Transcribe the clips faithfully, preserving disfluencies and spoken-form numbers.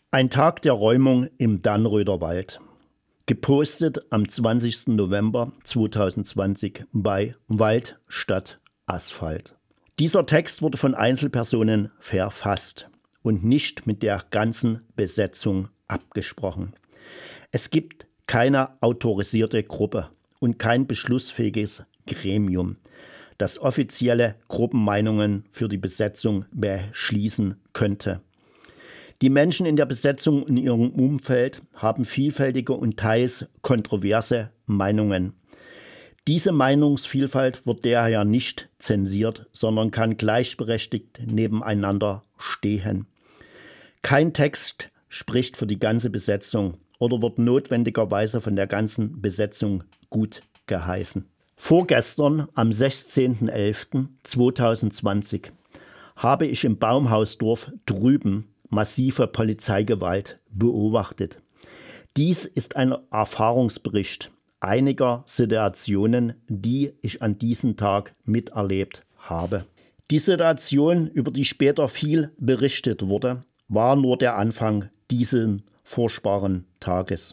Ein Tag der Räumung im Dannröder Wald. Gepostet am zwanzigsten November zweitausendzwanzig bei Wald statt Asphalt. Dieser Text wurde von Einzelpersonen verfasst und nicht mit der ganzen Besetzung abgesprochen. Es gibt keine autorisierte Gruppe und kein beschlussfähiges Gremium, das offizielle Gruppenmeinungen für die Besetzung beschließen könnte. Die Menschen in der Besetzung in ihrem Umfeld haben vielfältige und teils kontroverse Meinungen. Diese Meinungsvielfalt wird daher nicht zensiert, sondern kann gleichberechtigt nebeneinander stehen. Kein Text spricht für die ganze Besetzung oder wird notwendigerweise von der ganzen Besetzung gut geheißen. Vorgestern, am sechzehnten elften zweitausendzwanzig, habe ich im Baumhausdorf drüben massive Polizeigewalt beobachtet. Dies ist ein Erfahrungsbericht einiger Situationen, die ich an diesem Tag miterlebt habe. Die Situation, über die später viel berichtet wurde, war nur der Anfang dieses furchtbaren Tages.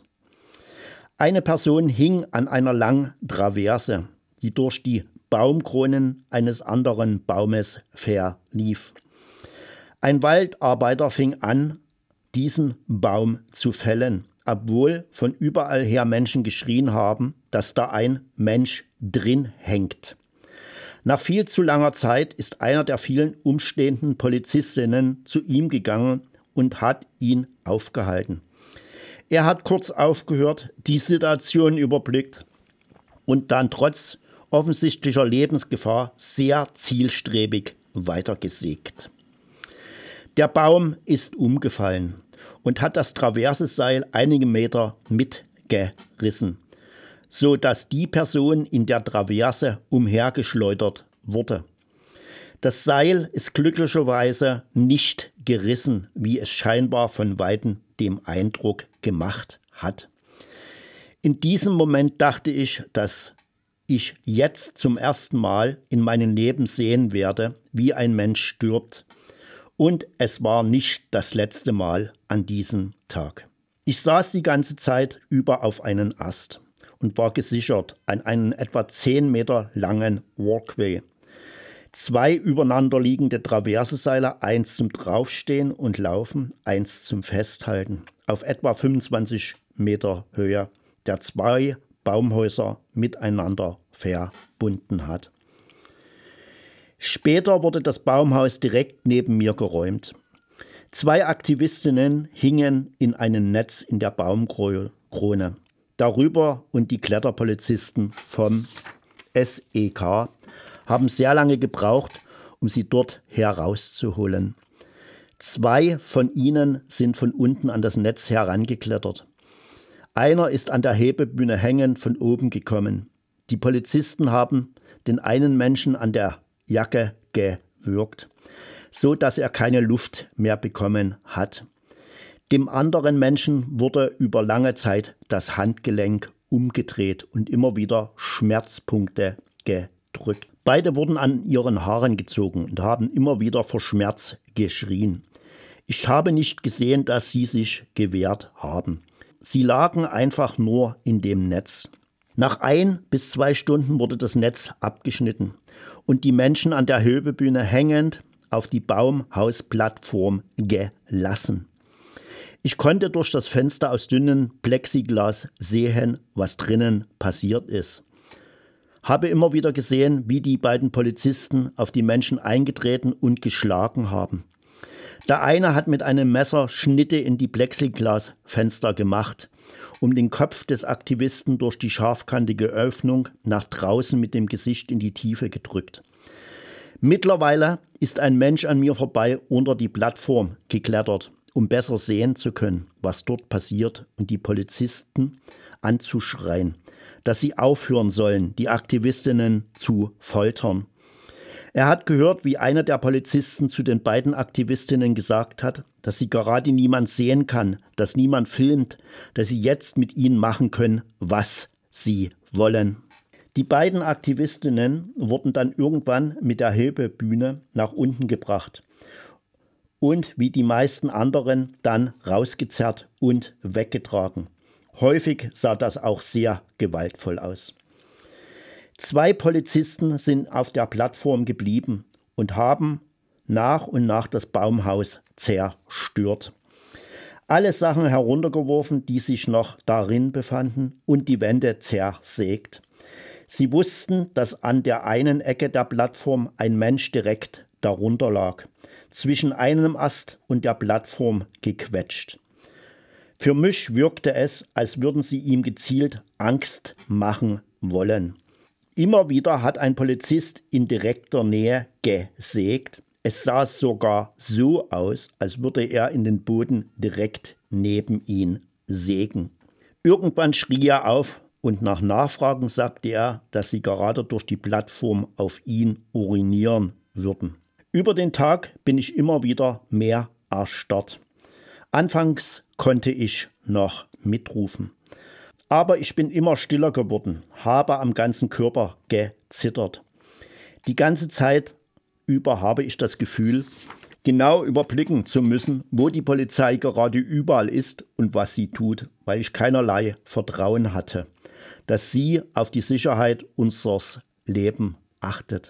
Eine Person hing an einer langen Traverse, die durch die Baumkronen eines anderen Baumes verlief. Ein Waldarbeiter fing an, diesen Baum zu fällen, obwohl von überall her Menschen geschrien haben, dass da ein Mensch drin hängt. Nach viel zu langer Zeit ist einer der vielen umstehenden Polizistinnen zu ihm gegangen und hat ihn aufgehalten. Er hat kurz aufgehört, die Situation überblickt und dann trotz offensichtlicher Lebensgefahr sehr zielstrebig weitergesägt. Der Baum ist umgefallen und hat das Traverseseil einige Meter mitgerissen, so dass die Person in der Traverse umhergeschleudert wurde. Das Seil ist glücklicherweise nicht gerissen, wie es scheinbar von Weitem den Eindruck gemacht hat. In diesem Moment dachte ich, dass ich jetzt zum ersten Mal in meinem Leben sehen werde, wie ein Mensch stirbt. Und es war nicht das letzte Mal an diesem Tag. Ich saß die ganze Zeit über auf einen Ast und war gesichert an einen etwa zehn Meter langen Walkway. Zwei übereinander liegende Traverseseile, eins zum Draufstehen und Laufen, eins zum Festhalten, auf etwa fünfundzwanzig Meter Höhe, der zwei Baumhäuser miteinander verbunden hat. Später wurde das Baumhaus direkt neben mir geräumt. Zwei Aktivistinnen hingen in einem Netz in der Baumkrone. Darüber und die Kletterpolizisten vom S E K haben sehr lange gebraucht, um sie dort herauszuholen. Zwei von ihnen sind von unten an das Netz herangeklettert. Einer ist an der Hebebühne hängend von oben gekommen. Die Polizisten haben den einen Menschen an der Jacke gewürgt, so dass er keine Luft mehr bekommen hat. Dem anderen Menschen wurde über lange Zeit das Handgelenk umgedreht und immer wieder Schmerzpunkte gedrückt. Beide wurden an ihren Haaren gezogen und haben immer wieder vor Schmerz geschrien. Ich habe nicht gesehen, dass sie sich gewehrt haben. Sie lagen einfach nur in dem Netz. Nach ein bis zwei Stunden wurde das Netz abgeschnitten und die Menschen an der Hebebühne hängend auf die Baumhausplattform gelassen. Ich konnte durch das Fenster aus dünnem Plexiglas sehen, was drinnen passiert ist. Habe immer wieder gesehen, wie die beiden Polizisten auf die Menschen eingetreten und geschlagen haben. Der eine hat mit einem Messer Schnitte in die Plexiglasfenster gemacht, um den Kopf des Aktivisten durch die scharfkantige Öffnung nach draußen mit dem Gesicht in die Tiefe gedrückt. Mittlerweile ist ein Mensch an mir vorbei unter die Plattform geklettert, um besser sehen zu können, was dort passiert und die Polizisten anzuschreien, dass sie aufhören sollen, die Aktivistinnen zu foltern. Er hat gehört, wie einer der Polizisten zu den beiden Aktivistinnen gesagt hat, dass sie gerade niemand sehen kann, dass niemand filmt, dass sie jetzt mit ihnen machen können, was sie wollen. Die beiden Aktivistinnen wurden dann irgendwann mit der Hebebühne nach unten gebracht und wie die meisten anderen dann rausgezerrt und weggetragen. Häufig sah das auch sehr gewaltvoll aus. Zwei Polizisten sind auf der Plattform geblieben und haben nach und nach das Baumhaus zerstört. Alle Sachen heruntergeworfen, die sich noch darin befanden, und die Wände zersägt. Sie wussten, dass an der einen Ecke der Plattform ein Mensch direkt darunter lag, zwischen einem Ast und der Plattform gequetscht. Für mich wirkte es, als würden sie ihm gezielt Angst machen wollen. Immer wieder hat ein Polizist in direkter Nähe gesägt. Es sah sogar so aus, als würde er in den Boden direkt neben ihn sägen. Irgendwann schrie er auf und nach Nachfragen sagte er, dass sie gerade durch die Plattform auf ihn urinieren würden. Über den Tag bin ich immer wieder mehr erstarrt. Anfangs konnte ich noch mitrufen. Aber ich bin immer stiller geworden, habe am ganzen Körper gezittert. Die ganze Zeit über habe ich das Gefühl, genau überblicken zu müssen, wo die Polizei gerade überall ist und was sie tut, weil ich keinerlei Vertrauen hatte, dass sie auf die Sicherheit unseres Lebens achtet.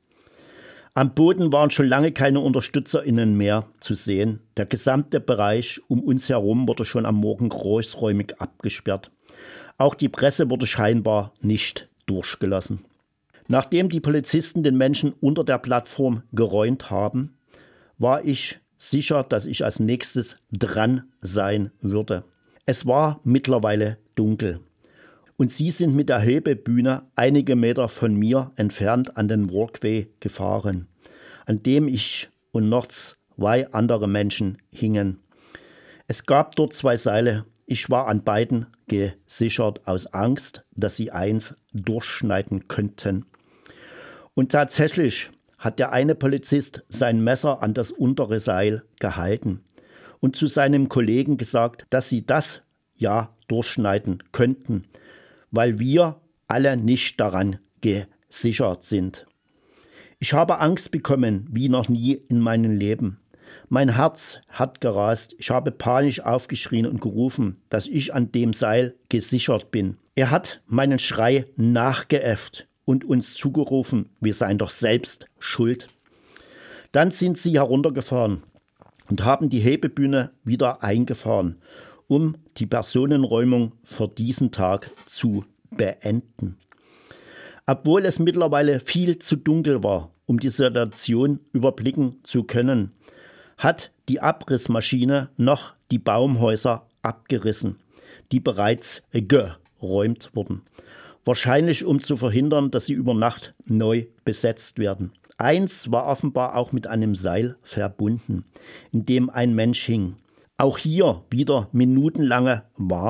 Am Boden waren schon lange keine UnterstützerInnen mehr zu sehen. Der gesamte Bereich um uns herum wurde schon am Morgen großräumig abgesperrt. Auch die Presse wurde scheinbar nicht durchgelassen. Nachdem die Polizisten den Menschen unter der Plattform geräumt haben, war ich sicher, dass ich als nächstes dran sein würde. Es war mittlerweile dunkel und sie sind mit der Hebebühne einige Meter von mir entfernt an den Walkway gefahren, an dem ich und noch zwei andere Menschen hingen. Es gab dort zwei Seile. Ich war an beiden gesichert aus Angst, dass sie eins durchschneiden könnten. Und tatsächlich hat der eine Polizist sein Messer an das untere Seil gehalten und zu seinem Kollegen gesagt, dass sie das ja durchschneiden könnten, weil wir alle nicht daran gesichert sind. Ich habe Angst bekommen wie noch nie in meinem Leben. Mein Herz hat gerast, ich habe panisch aufgeschrien und gerufen, dass ich an dem Seil gesichert bin. Er hat meinen Schrei nachgeäfft und uns zugerufen, wir seien doch selbst schuld. Dann sind sie heruntergefahren und haben die Hebebühne wieder eingefahren, um die Personenräumung für diesen Tag zu beenden. Obwohl es mittlerweile viel zu dunkel war, um die Situation überblicken zu können, hat die Abrissmaschine noch die Baumhäuser abgerissen, die bereits geräumt wurden. Wahrscheinlich um zu verhindern, dass sie über Nacht neu besetzt werden. Eins war offenbar auch mit einem Seil verbunden, in dem ein Mensch hing. Auch hier wieder minutenlange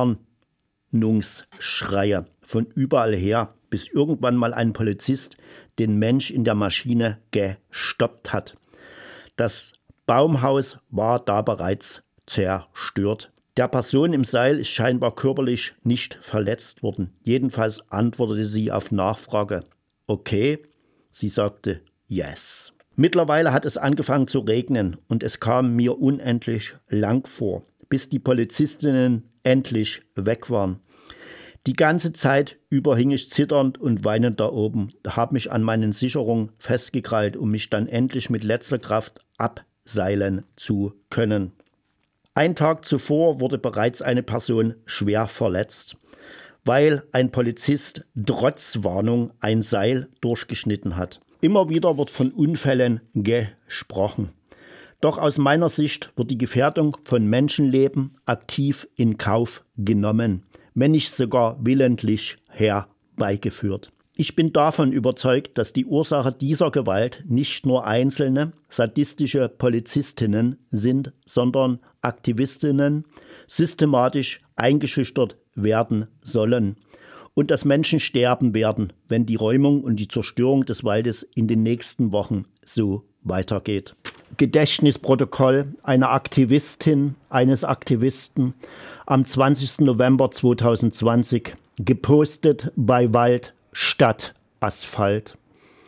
Warnungsschreie von überall her, bis irgendwann mal ein Polizist den Mensch in der Maschine gestoppt hat. Das Baumhaus war da bereits zerstört. Der Person im Seil ist scheinbar körperlich nicht verletzt worden. Jedenfalls antwortete sie auf Nachfrage, okay. Sie sagte, yes. Mittlerweile hat es angefangen zu regnen und es kam mir unendlich lang vor, bis die Polizistinnen endlich weg waren. Die ganze Zeit über hing ich zitternd und weinend da oben, habe mich an meinen Sicherungen festgekrallt, um mich dann endlich mit letzter Kraft abseilen zu können. Ein Tag zuvor wurde bereits eine Person schwer verletzt, weil ein Polizist trotz Warnung ein Seil durchgeschnitten hat. Immer wieder wird von Unfällen gesprochen. Doch aus meiner Sicht wird die Gefährdung von Menschenleben aktiv in Kauf genommen, wenn nicht sogar willentlich herbeigeführt. Ich bin davon überzeugt, dass die Ursache dieser Gewalt nicht nur einzelne sadistische Polizistinnen sind, sondern Aktivistinnen systematisch eingeschüchtert werden sollen und dass Menschen sterben werden, wenn die Räumung und die Zerstörung des Waldes in den nächsten Wochen so weitergeht. Gedächtnisprotokoll einer Aktivistin, eines Aktivisten am zwanzigsten November zweitausendzwanzig, gepostet bei Wald statt Asphalt.